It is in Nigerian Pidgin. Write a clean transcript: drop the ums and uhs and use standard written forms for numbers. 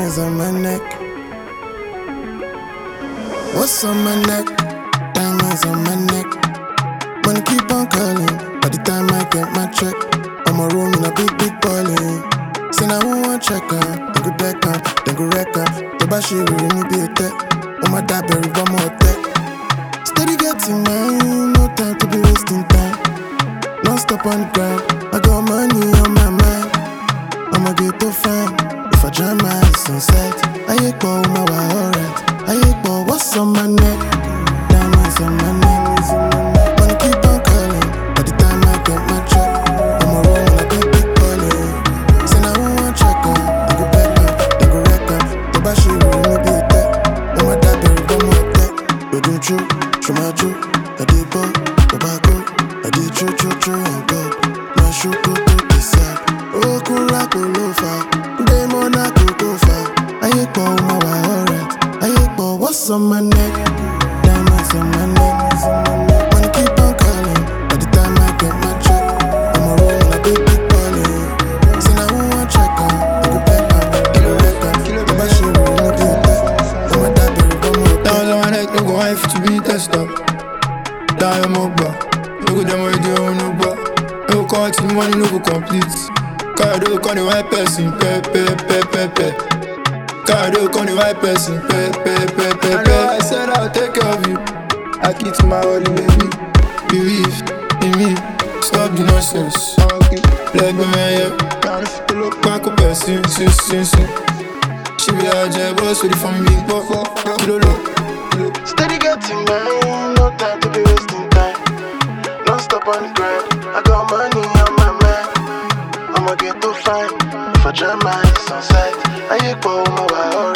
Diamonds on my neck. What's on my neck? Diamonds on my neck. Money keep on calling. By the time I get my check, I'm a room in a big ballin'. Say now who want check on? They go deck on, they go wreck on. The bashi will remove be a tech. Oh my dad berry one more tech. Steady getting mine, no time to be wasting time. Non stop on the grind. I got money on my mind. I'ma get to fine. If I jam my eyes on sight, I ain't go my way, alright. I ain't go what's on my neck. Diamonds on my neck. Money keep on calling. By the time I get my check, I'm a roll in a big ballin'. Say now who want check on? They go back on, they go wreck on. The bashi will remove be a tech. Oh my dad berry one more tech. You do true, show my true. I did go, tobacco. I did true and go. My shoe go to the side. Oh, kura kolofa. They monaco go far. I ain't go my way, alright. I ain't go what's on my neck. Diamonds on my neck. Money keep on calling. By the time I get my check, I'm a roll in a big ballin'. Say now who want check on? They go back on, they go wreck on. The bashi will remove the tech. Oh my dad berry one more tech. Diamonds on my neck, no go wife to be tested. Diamond mobile, no go dem already own no bar. No count the money, no go complete. Cardo con the white person, pe. Cardo con the white person, pe. I know I said I'll take care of you. I keep to my holy baby. Believe in me, stop the nonsense. Let me hear, back up person, sin. She be a boss with the family, kilo. Steady getting mine, no time to be wasting time. Non stop on the grind. I got money on my mind. I'ma get to fine. If I jam my eyes on sight, I ain't go my way.